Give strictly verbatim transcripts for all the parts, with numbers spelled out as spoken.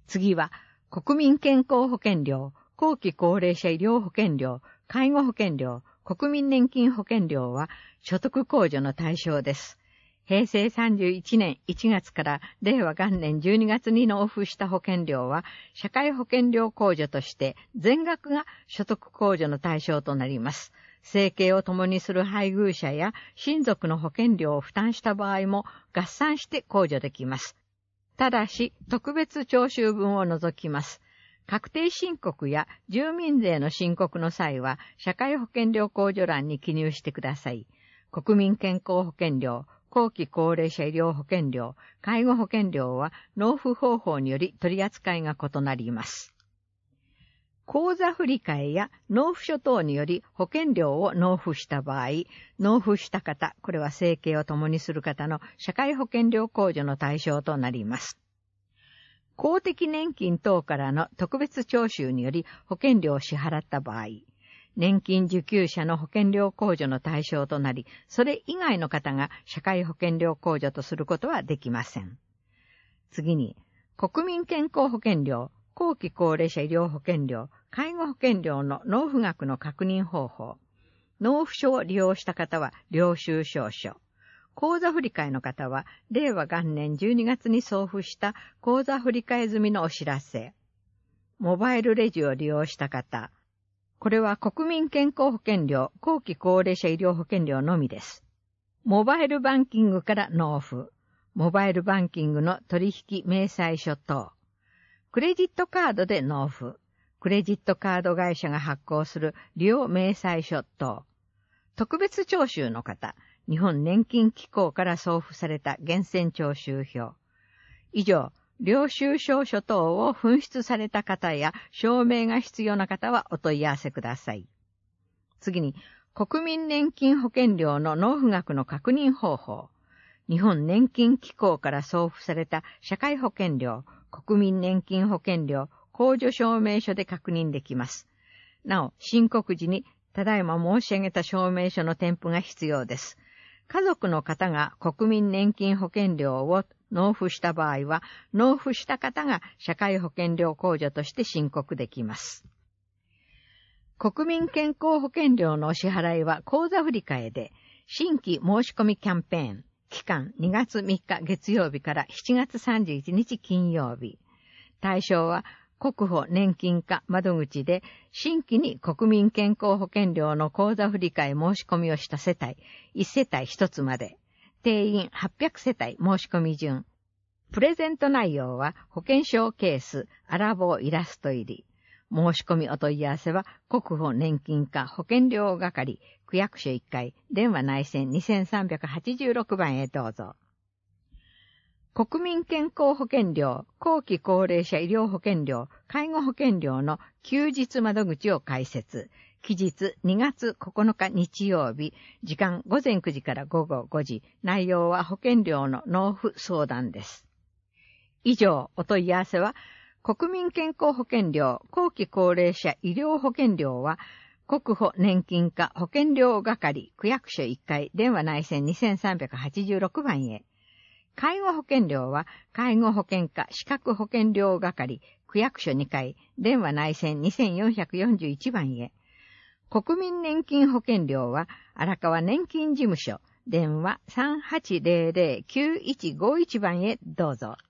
次は、国民健康保険料、後期高齢者医療保険料、介護保険料、国民年金保険料は所得控除の対象です。平成さんじゅういちねんいちがつから令和元年じゅうにがつに納付した保険料は社会保険料控除として全額が所得控除の対象となります。生計を共にする配偶者や親族の保険料を負担した場合も合算して控除できます。ただし特別徴収分を除きます。確定申告や住民税の申告の際は社会保険料控除欄に記入してください。国民健康保険料、後期高齢者医療保険料、介護保険料は納付方法により取り扱いが異なります。口座振替や納付書等により保険料を納付した場合、納付した方、これは生計を共にする方の社会保険料控除の対象となります。公的年金等からの特別徴収により保険料を支払った場合、年金受給者の保険料控除の対象となり、それ以外の方が社会保険料控除とすることはできません。次に、国民健康保険料、後期高齢者医療保険料、介護保険料の納付額の確認方法。納付書を利用した方は領収証書。口座振替の方は、令和元年じゅうにがつに送付した口座振替済みのお知らせ。モバイルレジを利用した方。これは国民健康保険料、後期高齢者医療保険料のみです。モバイルバンキングから納付。モバイルバンキングの取引明細書等。クレジットカードで納付。クレジットカード会社が発行する利用明細書等。特別徴収の方。日本年金機構から送付された源泉徴収票。以上、領収証書等を紛失された方や証明が必要な方はお問い合わせください。次に、国民年金保険料の納付額の確認方法。日本年金機構から送付された社会保険料、国民年金保険料、控除証明書で確認できます。なお、申告時にただいま申し上げた証明書の添付が必要です。家族の方が国民年金保険料を納付した場合は、納付した方が社会保険料控除として申告できます。国民健康保険料のお支払いは口座振替で、新規申し込みキャンペーン、期間にがつみっか月曜日からしちがつさんじゅういちにち金曜日。対象は国保年金課窓口で新規に国民健康保険料の口座振替申し込みをした世帯、いち世帯ひとつまで。定員はっぴゃくせたい申し込み順。プレゼント内容は保険証ケース、アラボイラスト入り。申し込みお問い合わせは国保年金課保険料係区役所いっかい電話内線にせんさんびゃくはちじゅうろくばんへどうぞ。国民健康保険料、後期高齢者医療保険料、介護保険料の休日窓口を開設。期日にがつここのか日曜日、時間ごぜんくじからごごごじ、内容は保険料の納付相談です。以上、お問い合わせは、国民健康保険料、後期高齢者医療保険料は、国保年金課保険料係区役所いっかい電話内線にせんさんびゃくはちじゅうろくばんへ。介護保険料は介護保険課資格保険料係区役所にかい電話内線にせんよんひゃくよんじゅういちばんへ。国民年金保険料は荒川年金事務所電話 さんはちぜろぜろきゅういちごいちばんへどうぞ。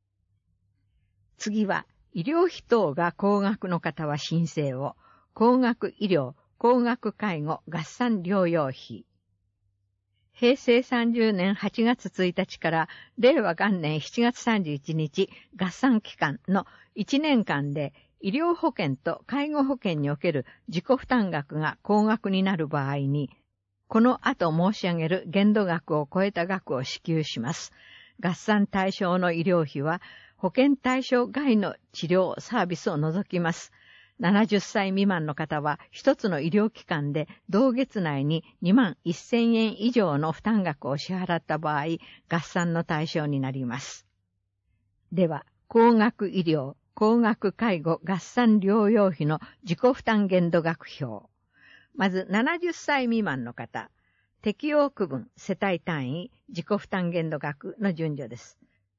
次は医療費等が高額の方は申請を。高額医療、高額介護合算療養費。平成さんじゅうねんはちがつついたちから令和元年しちがつさんじゅういちにち合算期間のいちねんかんで医療保険と介護保険における自己負担額が高額になる場合に、この後申し上げる限度額を超えた額を支給します。合算対象の医療費は保険対象外の治療サービスを除きます。ななじゅっさい未満の方は一つの医療機関で同月内ににまんせんえん以上の負担額を支払った場合、合算の対象になります。では、高額医療、高額介護合算療養費の自己負担限度額表。まずななじゅっさい未満の方、適用区分、世帯単位、自己負担限度額の順序です。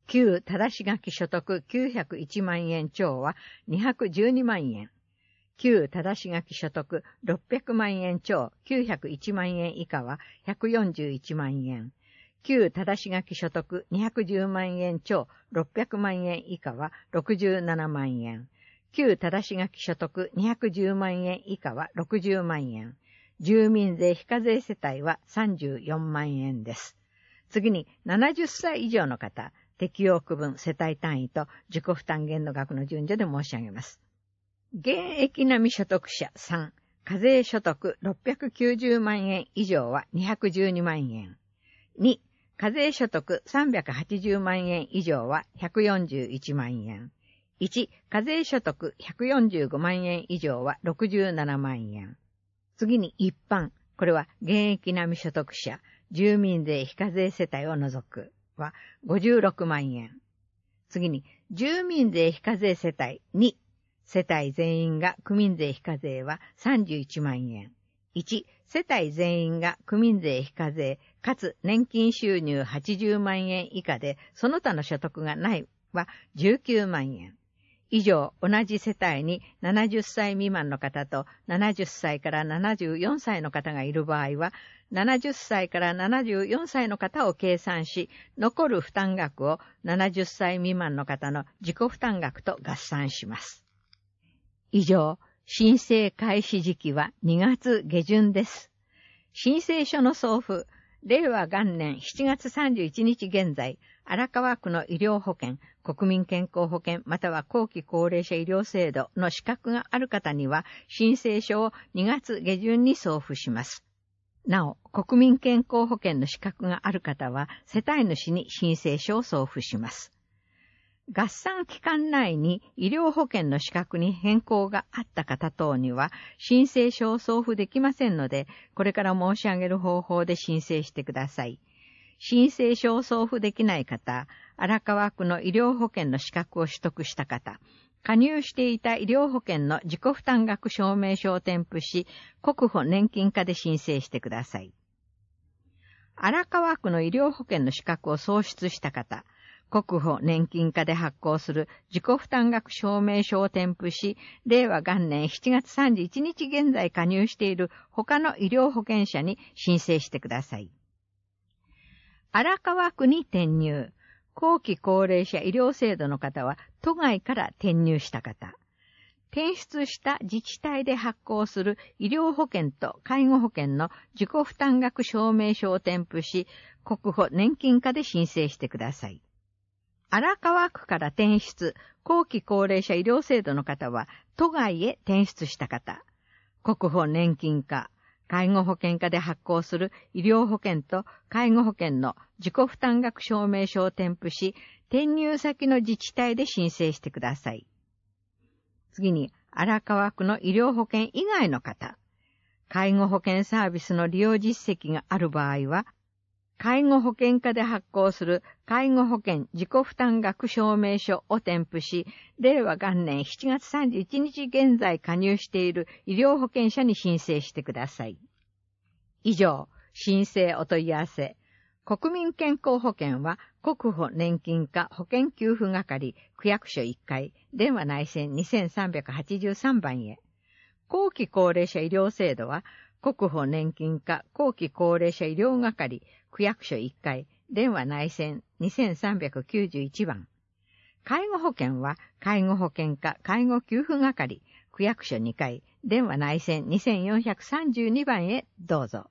旧正し書き所得きゅうひゃくいちまんえん超はにひゃくじゅうにまんえん。旧正し書き所得ろっぴゃくまんえん超きゅうひゃくいちまんえん以下はひゃくよんじゅういちまんえん。旧正し書き所得にひゃくじゅうまんえん超ろっぴゃくまんえん以下はろくじゅうななまんえん。旧正し書き所得にひゃくじゅうまんえん以下はろくじゅうまんえん。住民税非課税世帯はさんじゅうよんまんえんです。次にななじゅっさい以上の方、適用区分世帯単位と自己負担限度額の順序で申し上げます。現役並み所得者さん、課税所得ろっぴゃくきゅうじゅうまんえん以上はにひゃくじゅうにまんえん。に、課税所得さんびゃくはちじゅうまんえん以上はひゃくよんじゅういちまんえん。いち、課税所得ひゃくよんじゅうごまんえん以上はろくじゅうななまんえん。次に一般、これは現役並み所得者、住民税非課税世帯を除くはごじゅうろくまんえん。次に住民税非課税世帯に、世帯全員が区民税非課税はさんじゅういちまんえん。いち、世帯全員が区民税非課税かつ年金収入はちじゅうまんえん以下でその他の所得がないはじゅうきゅうまんえん。以上、同じ世帯にななじゅっさい未満の方とななじゅっさいからななじゅうよんさいの方がいる場合は、ななじゅっさいからななじゅうよんさいの方を計算し、残る負担額をななじゅっさい未満の方の自己負担額と合算します。以上、申請開始時期はにがつげじゅんです。申請書の送付、れいわ元年しちがつさんじゅういちにち現在、荒川区の医療保険、国民健康保険または後期高齢者医療制度の資格がある方には、申請書をにがつげじゅんに送付します。なお、国民健康保険の資格がある方は、世帯主に申請書を送付します。合算期間内に医療保険の資格に変更があった方等には申請書を送付できませんので、これから申し上げる方法で申請してください。申請書を送付できない方、荒川区の医療保険の資格を取得した方、加入していた医療保険の自己負担額証明書を添付し、国保年金課で申請してください。荒川区の医療保険の資格を創出した方、国保年金課で発行する自己負担額証明書を添付し、れいわ元年しちがつさんじゅういちにち現在加入している他の医療保険者に申請してください。荒川区に転入、後期高齢者医療制度の方は都外から転入した方、転出した自治体で発行する医療保険と介護保険の自己負担額証明書を添付し、国保年金課で申請してください。荒川区から転出、後期高齢者医療制度の方は、都外へ転出した方、国保年金課、介護保険課で発行する医療保険と介護保険の自己負担額証明書を添付し、転入先の自治体で申請してください。次に、荒川区の医療保険以外の方、介護保険サービスの利用実績がある場合は、介護保険課で発行する介護保険自己負担額証明書を添付し、れいわ元年しちがつさんじゅういちにち現在加入している医療保険者に申請してください。以上、申請お問い合わせ。国民健康保険は国保年金課保険給付係区役所いっかい、電話内線にせんさんびゃくはちじゅうさんばんへ。後期高齢者医療制度は国保年金課後期高齢者医療係区役所いっかい、電話内線にせんさんびゃくきゅうじゅういちばん。介護保険は介護保険課介護給付係区役所にかい、電話内線にせんよんひゃくさんじゅうにばんへどうぞ。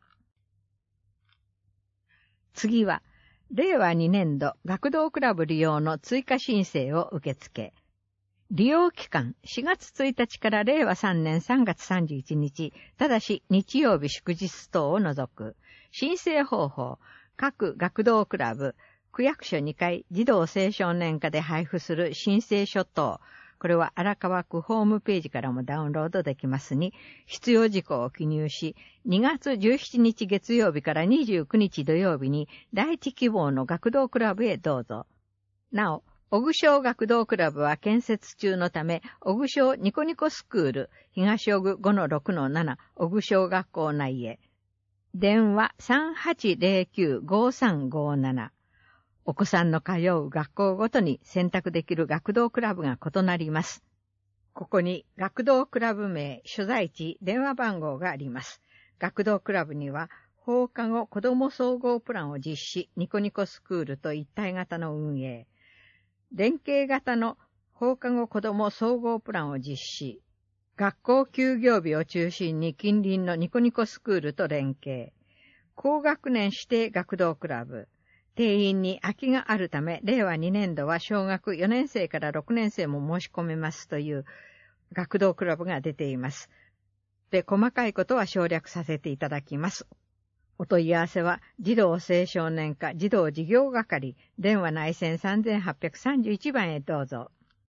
次は、れいわにねんど学童クラブ利用の追加申請を受付。利用期間しがつついたちかられいわさんねんさんがつさんじゅういちにち、ただし日曜日祝日等を除く。申請方法、各学童クラブ、区役所にかい児童青少年課で配布する申請書等、これは荒川区ホームページからもダウンロードできますに、必要事項を記入し、にがつじゅうしちにち月曜日からにじゅうくにち土曜日に第一希望の学童クラブへどうぞ。なお、小具小学童クラブは建設中のため、小具小ニコニコスクール、東小具 ごのろくのなな、小具小学校内へ。電話 さんはちゼロきゅうごさんごなな。 お子さんの通う学校ごとに選択できる学童クラブが異なります。ここに学童クラブ名、所在地、電話番号があります。学童クラブには放課後子ども総合プランを実施、ニコニコスクールと一体型の運営、連携型の放課後子ども総合プランを実施、学校休業日を中心に近隣のニコニコスクールと連携、高学年指定学童クラブ、定員に空きがあるため、れいわにねんどは小学よねんせいからろくねんせいも申し込めますという学童クラブが出ています。で、細かいことは省略させていただきます。お問い合わせは、児童青少年課児童事業係、電話内線さんぜんはっぴゃくさんじゅういちばんへどうぞ。